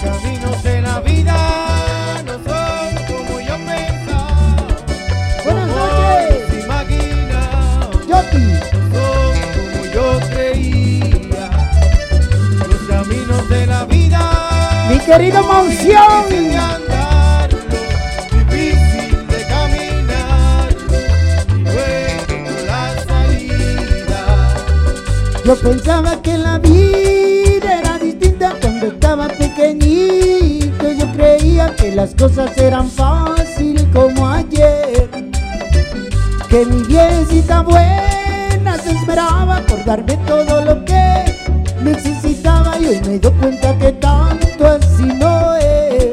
caminos de la vida no son como yo pensaba. Buenas Como noches. se imaginaba. Yoki. No son como yo creía. Los caminos de la vida. Mi querido Monción. Difícil de andarlo, difícil de caminarlo, y luego la salida. Yo pensaba que la vida era distinta cuando estaba pequeñito. Yo creía que las cosas eran fáciles como ayer, que mi viejecita buena se esmeraba por darme todo lo que necesitaba, y hoy me doy cuenta que tanto así no es,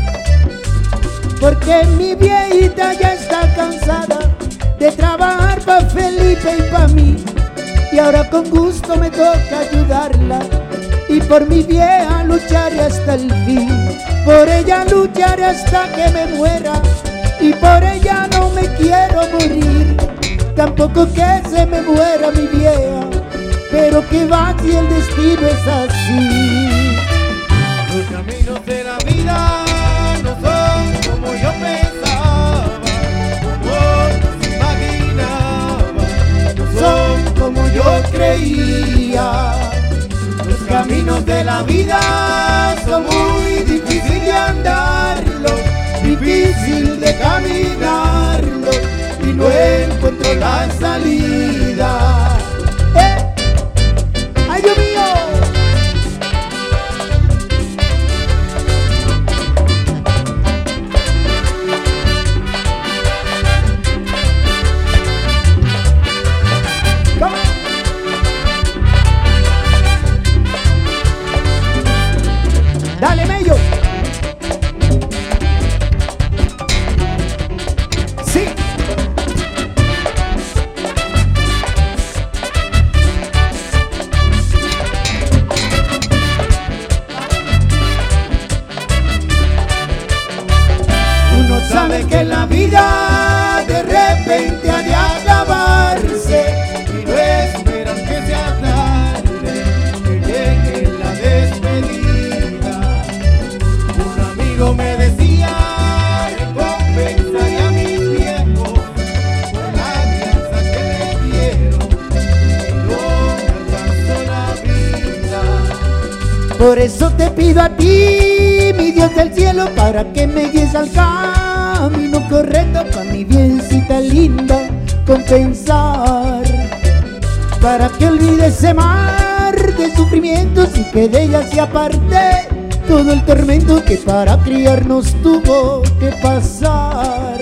porque mi viejita ya está cansada de trabajar para Felipe y para mí, y ahora con gusto me toca ayudarla, y por mi vieja lucharé hasta el fin, por ella lucharé hasta que me muera, y por ella no me quiero morir, tampoco que se me muera mi vieja, pero que va si el destino es así. Los caminos de la vida no son como yo pensaba, como se imaginaba, no son como yo creía. Los caminos de la vida son muy difíciles de andarlo, difícil de caminarlo, y no encuentro la salida. ¡Ay, Dios mío! ¿Cómo? ¡Dale, Mello! ¡Sí! Uno sabe que la vida de repente ha de acabarse, y no esperan que sea tarde, que llegue la despedida. Un amigo me decía, recompensaré a mis viejos por la alianza que le dieron, y no me alcanzó la vida. Por eso te pido a ti, mi Dios del cielo, para que me guíes al camino correcto, para mi biencita linda compensar, para que olvide ese mar de sufrimientos y que de ella se aparte todo el tormento que para criarnos tuvo que pasar.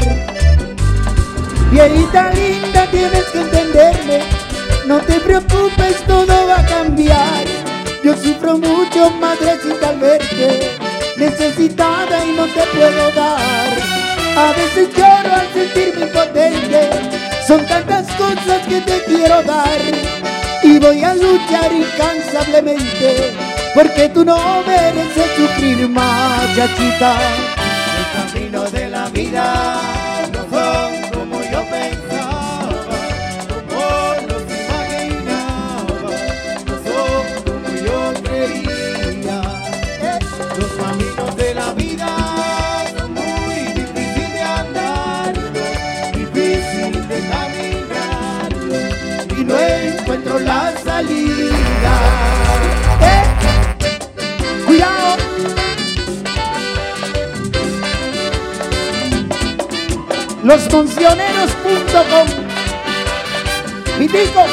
Viejita linda, tienes que entenderme, no te preocupes, todo va a cambiar. Yo sufro mucho, madrecita, al verte necesitada y no te puedo dar. A veces lloro al sentirme impotente, son tantas cosas que te quiero dar, y voy a luchar incansablemente, porque tú no mereces sufrir más, chachita. Los caminos de la vida no son como yo pensaba, como los imaginaba, no son como yo creía. Los caminos de la vida son muy difíciles de andarlo, difícil de caminarlo, y no encuentro la salida. ¡Cuidado! Losmoncioneros.com. Vitico.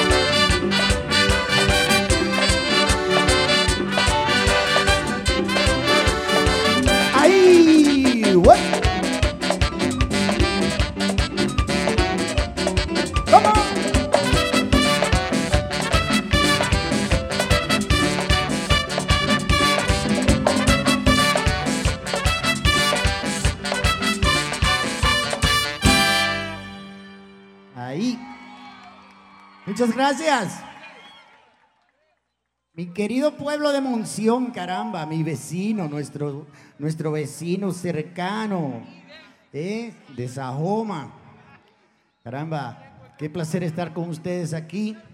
Ahí, güey. ¿Cómo? Ahí. Muchas gracias. Mi querido pueblo de Monción, caramba, mi vecino, nuestro vecino cercano, de Sajoma. Caramba, qué placer estar con ustedes aquí.